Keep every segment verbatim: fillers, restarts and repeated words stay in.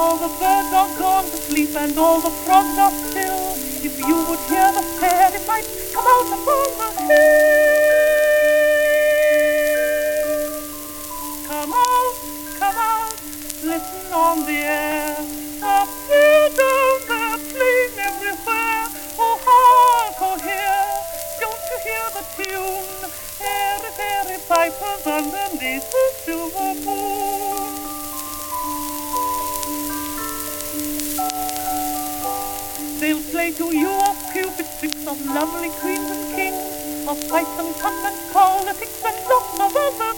all the birds are gone to sleep and all the frogs are still, if you would hear the fairy pipes come out upon the hill. Come out, come out, listen on the air, the fiddles are playing everywhere. Oh, hark, oh, hear, don't you hear the tune? Fairy, fairy pipers underneath the silver moon. They'll play to you of Cupid's tricks, of lovely queens and kings, of fights and fun and politics and lots of other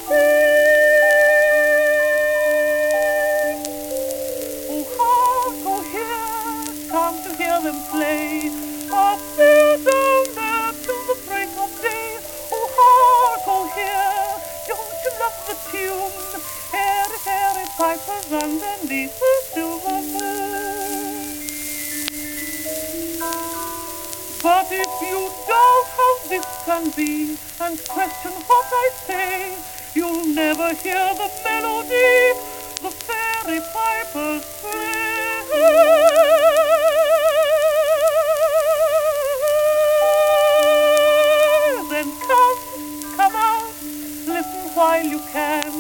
things. Oh, hark, oh, hear, come to hear them play, a fiddle there till the break of day. Oh, hark, oh, hear, don't you love the tune? Fairy, fairy pipers underneath the silver moon. But if you doubt how this can be, and question what I say, you'll never hear the melody the fairy pipers play. Then come, come out, listen while you can.